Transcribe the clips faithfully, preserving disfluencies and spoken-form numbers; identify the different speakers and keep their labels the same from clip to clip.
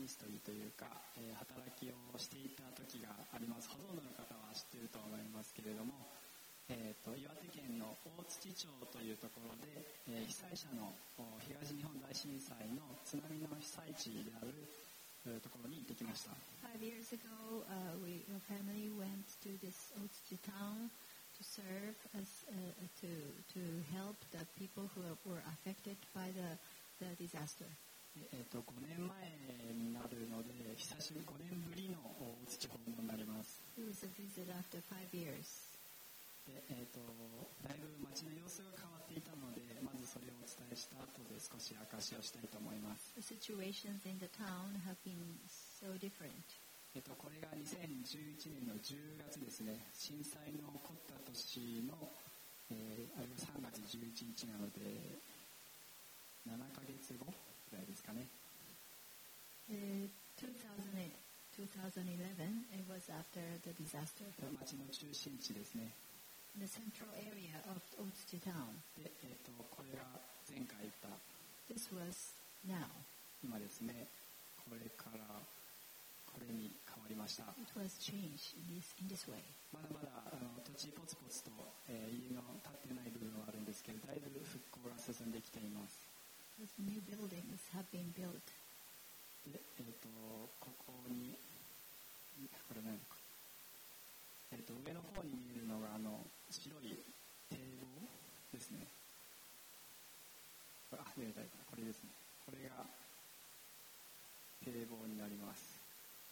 Speaker 1: ヒストリーというか、えー、働きをしていた時があります。ほとんどの方は知っていると思いますけれども、えー、と岩手県の大槌町というところで、えー、被災者の東日本大震災の津波の被災地であるところに行ってきました。
Speaker 2: Five years ago, uh, we, your family went to this Otsuchi town to serve as uh, to to help the people who were affected by the the disaster.
Speaker 1: えー、とごねんまえになるので、久しぶりごねんぶりの大槌訪問になります。
Speaker 2: It was a visit after five years.
Speaker 1: でえー、とだいぶ街の様子が変わっていたので、まずそれをお伝えした後で少し証しをしたいと思います。
Speaker 2: The situations in the town have been so different.
Speaker 1: えー、とこれがにせんじゅういちねんのじゅうがつですね。震災の起こった年の、えー、あれがさんがつじゅういちにちなのでななかげつごぐらいですかね。
Speaker 2: Uh, two thousand eight, twenty eleven, it was after the disaster.
Speaker 1: 街の中心地ですね。
Speaker 2: The central area of Otsuchi town.
Speaker 1: で、えー、とこれが前回言った。
Speaker 2: This was now.
Speaker 1: 今ですね。これからこれに変わりました。
Speaker 2: It was changed in this, in this way.
Speaker 1: まだまだあの土地ポツポツと、えー、家の建ってない部分はあるんですけど、だいぶ復興が進んできています。
Speaker 2: New buildings have been built.
Speaker 1: で、えー、とここにこれ何か、えー、と上の方に見えるのがあの白い堤防ですね。これあ見えたいかな、これですね。これが堤防になります。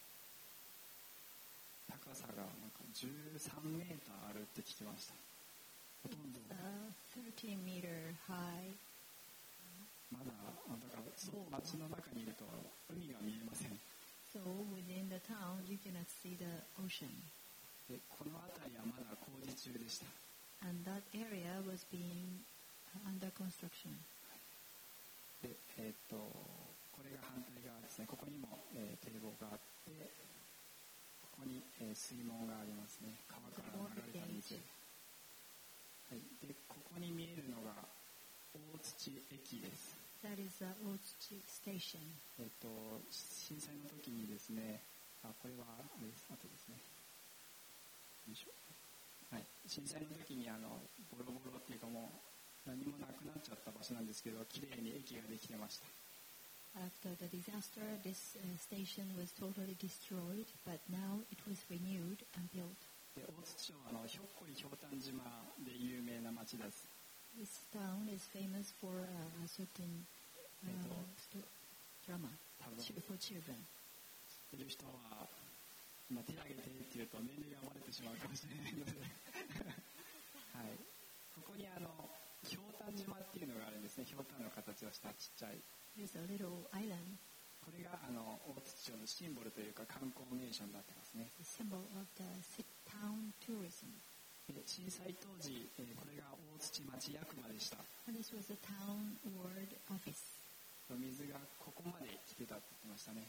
Speaker 1: 高さがなんかじゅうさんメーターあるって聞きました。ほとんど。
Speaker 2: Uh, thirteen meter high.
Speaker 1: まだだからそう街の中にいると海が見えません。
Speaker 2: So within the town you cannot see the ocean.
Speaker 1: でこの辺りはまだ工事中でした。
Speaker 2: And that area was being under construction.
Speaker 1: で、えっとこれが反対側ですね。ここにも、えー、堤防があって、ここに、えー、水門がありますね。川から流れた水。はい。でここに見えるのが大槌駅です。
Speaker 2: That is the Otsuchi station.
Speaker 1: えっと震災の時にですね、あこれはあれですあとですね。よいしょ。はい。震災の時にあのボロボロっていうかもう何もなくなっちゃった場所なんですけど、きれいに駅ができてました。
Speaker 2: After the disaster, this uh, station was totally destroyed, but now it was renewed and built.
Speaker 1: で大槌町はあのひょっこりひょうたん島で有名な町です。
Speaker 2: This town is famous for uh, a certain uh, sto- drama for children.
Speaker 1: 知ってる人は今手を挙げてって言うと年齢がバレてしまうかもしれないので、はい、ここにあのひょうたん島っていうのがあるんですね。ひょうたんの形をしたちっちゃい。
Speaker 2: There's a little island.
Speaker 1: これがあの大槌町のシンボルというか観光名所になってますね。
Speaker 2: The symbol of the town tourism.
Speaker 1: で震災当時、えー、これが大槌町役場でした。
Speaker 2: And this was a town ward office.
Speaker 1: 水がここまで来てたって言ってましたね。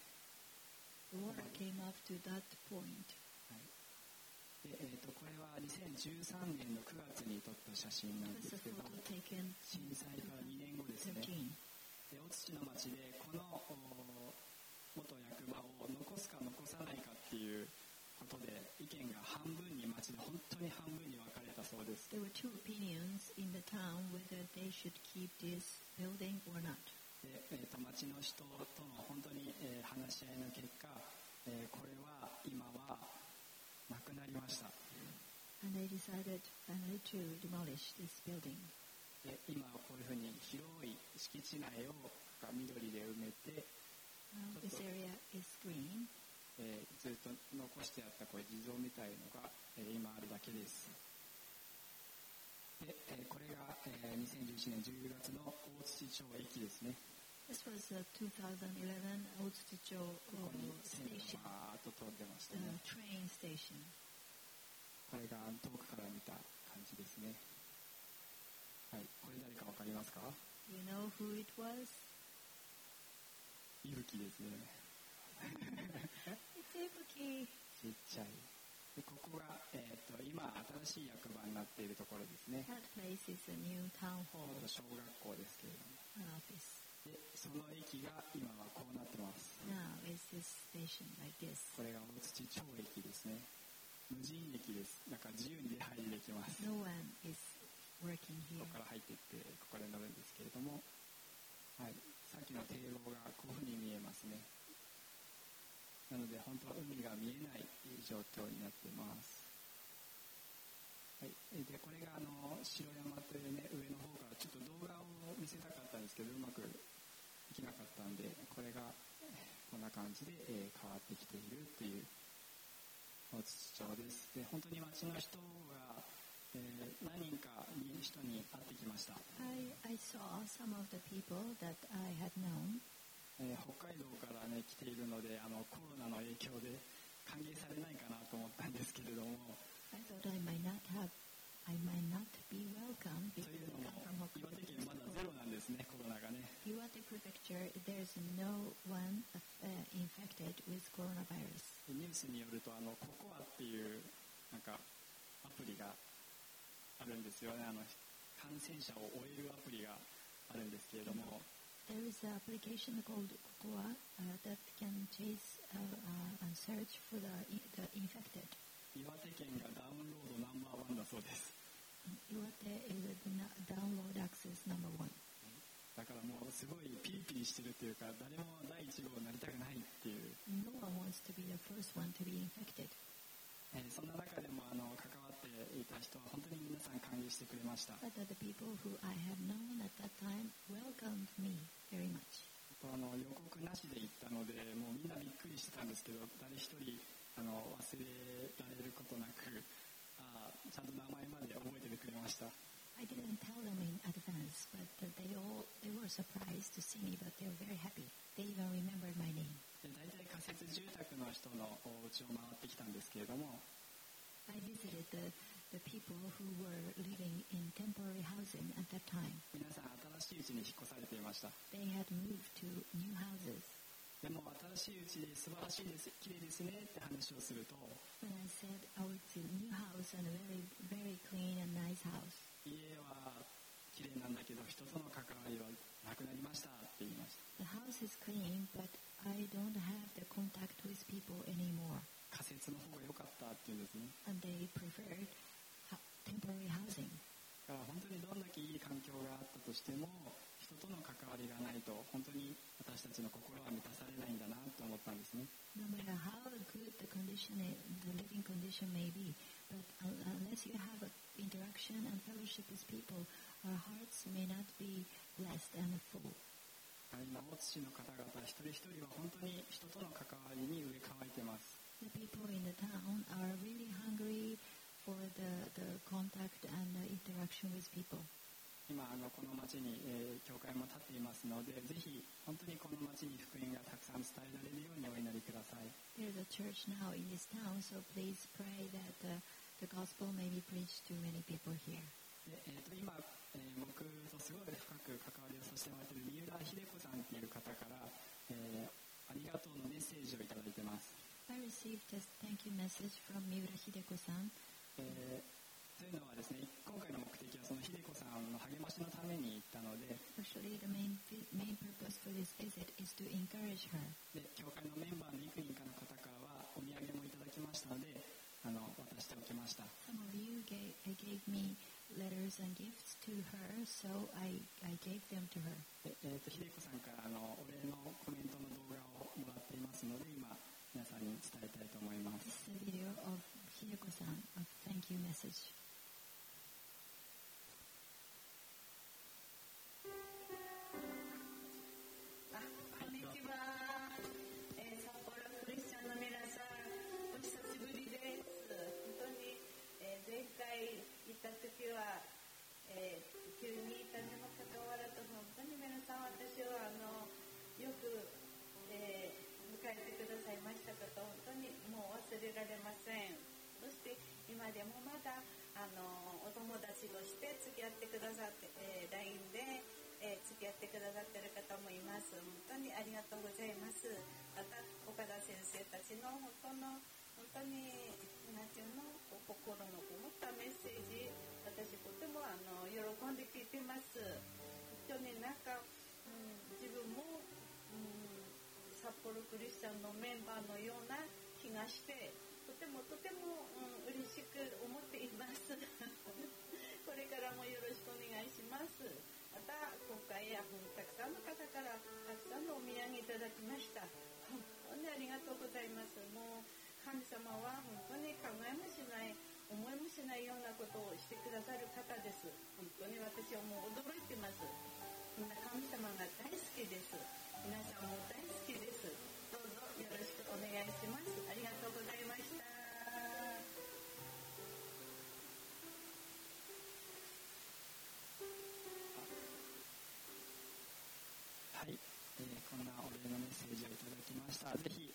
Speaker 2: The water came up to that point.
Speaker 1: はい。でえー、とこれはにせんじゅうさんねんのくがつに撮った写真なんですけど、震災からにねんごですね。で大槌の町でこの元役場を残すか残さないかっていうことで意見が半分に町で本当に半分に分かれたそうです。
Speaker 2: There were two opinions in the town whether they should keep this building or not.
Speaker 1: で、えー、と町の人との本当に、えー、話し合いの結果、えー、これは今はなくなりました。
Speaker 2: And they decided finally to demolish this building.
Speaker 1: で今はこういうふうに広い敷地内を緑で埋めて、
Speaker 2: uh, this area is green.
Speaker 1: えー、ずっと残してあったこういう地蔵みたいのが、えー、今あるだけです。で、えー、これが、えー、にせんじゅういちねんじゅうがつの大槌町駅ですね。
Speaker 2: This was a twenty eleven Otsuchi station.
Speaker 1: バーッと通ってましたね。
Speaker 2: Uh, train station.
Speaker 1: これが遠くから見た感じですね。はい、これ誰かわかりますか？
Speaker 2: You know who it was?
Speaker 1: いぶきですね。
Speaker 2: It's Ibuki.
Speaker 1: ちっちゃい。でここが、えー、と今新しい役場になっているところですね。
Speaker 2: That place is a new town hall.
Speaker 1: 小学校ですけれども。
Speaker 2: Office.
Speaker 1: で、その駅が今はこうなってます。
Speaker 2: Now is this station like this.
Speaker 1: これが大槌町駅ですね。無人駅です。だから自由に出入りできます。
Speaker 2: No one is working here.
Speaker 1: ここから入っていってここで乗るんですけれども、はい、さっきの堤防がこういうふうに見えますね。なので本当は海が見えない状況になっています。はい、でこれがあの城山というね、上の方からちょっと動画を見せたかったんですけどうまくいきなかったんで、これがこんな感じで、えー、変わってきているという大槌町です。で本当に町の人が、えー、何人かに人に会ってきました。
Speaker 2: I, I saw some of the people that I had known.
Speaker 1: えー、北海道からね来ているので、あのコロナの影響で歓迎されないかなと思ったんですけれども、
Speaker 2: I thought I might not have, I might not be welcome
Speaker 1: というのも岩手県まだゼロなんですね、コロナがね。
Speaker 2: 岩手 Prefecture, there's no one uh, infected with coronavirus.
Speaker 1: ニュースによるとあのココアっていうなんかアプリがあるんですよね。あの感染者を追えるアプリがあるんですけれども。
Speaker 2: There is an application called Cocoa uh, that can chase uh, uh, and search for the, the infected.
Speaker 1: 岩手県がダウンロードナンバーワンだそうです。
Speaker 2: 岩手 is the download access number one.
Speaker 1: だからもうすごいピリピリしてるっていうか、誰も第一号になりたくないっていう。
Speaker 2: No one wants to be the first one to be infected.
Speaker 1: えー、そんな中でもあの関わっていた人は本当に皆さん歓迎してくれました。
Speaker 2: But the people who I have known at that time welcomed me very much.
Speaker 1: あの予告なしで行ったので、もうみんなびっくりしてたんですけど、誰一人あの忘れられることなく、あちゃんと名前まで覚えててくれました。
Speaker 2: I didn't tell them in advance, but they all they were surprised to see me, but they were very happy. They even remembered my name.
Speaker 1: で大体仮設住宅の人のお家を回ってきたんですけれども、
Speaker 2: I visited the, the people who were living in temporary housing at that time.
Speaker 1: 皆さん新しいうちに引っ越されていました。
Speaker 2: They had moved to new houses.
Speaker 1: でも新しいうちで素晴らしいです、綺麗ですねって話をすると、
Speaker 2: When I said, oh, it's a new house and a very, very clean and nice house.
Speaker 1: 家は綺麗なんだけど人との関わりはなくなりましたって言いました。
Speaker 2: The house is clean, but I don't have the contact with people anymore.
Speaker 1: 仮設の方が良かったって言うんですね。
Speaker 2: And they preferred ha- temporary housing.
Speaker 1: だから本当にどんだけいい環境があったとしても、人との関わりがないと本当に私たちの心は満たされないんだなと思ったんですね。
Speaker 2: No matter how good the condition, is, the living condition may be, but unless you have an interaction and fellowship with people, our hearts may not be blessed and full.
Speaker 1: 今大津市の方々一人一人は本当に人との関わりに植え替えてます。
Speaker 2: The people in the town are really hungry for the, the contact and the interaction with people.
Speaker 1: 今あのこの町に、えー、教会も建っていますので、ぜひ本当にこの町に福音がたくさん伝えられるようにお祈りください。
Speaker 2: There is a church now in this town, so please pray that uh, the gospel may be preached to many people here.
Speaker 1: でえー、と今、えー、僕とすごい深く関わりをさせてもらっている三浦秀子さんという方から、えー、ありがとうのメッセージをいただいてます。
Speaker 2: I received a thank you message from Miura Hideko-san.
Speaker 1: えーというのはですね、今回の目的はその秀子さんの励ましのために行ったので、
Speaker 2: Actually, the main main purpose for this visit is to encourage her.
Speaker 1: で教会のメンバーの幾人かの方からはお土産もいただきましたので、あの渡しておきました。
Speaker 2: Some of you gave, gave me letters and gifts to her, so I, I gave them to her.
Speaker 1: でえー、と秀子さんからあのお礼のコメントの動画をもらっていますので、今皆さんに伝えたいと思います。
Speaker 2: It's a video of Hideko-san, a thank you message.
Speaker 3: 行った時は、えー、急に行ったにもかかわらず本当に皆さん私はあのよく、えー、迎えてくださいましたこと本当にもう忘れられません。そして今でもまだあのお友達として付き合ってくださって、えー、ライン で、えー、付き合ってくださっている方もいます。本当にありがとうございます。また岡田先生たちの本当の本当になんていうの心のこもったメッセージ、私とてもあの喜んで聞いてます。本当になんかうん、自分も、うん、札幌クリスチャンのメンバーのような気がしてとてもとても、うん、嬉しく思っていますこれからもよろしくお願いします。また今回やたくさんの方からたくさんのお土産いただきました。本当にありがとうございます。もう神様は本当に考えもしない思いもしないようなことをしてくださる方です。本当に私はもう驚いてます。みんな神様が大好きです。皆さんも大好きです。どうぞよろしくお願いします。ありがとうございました。
Speaker 1: はい、えー、こんなお礼のメッセージをいただきました。ぜひ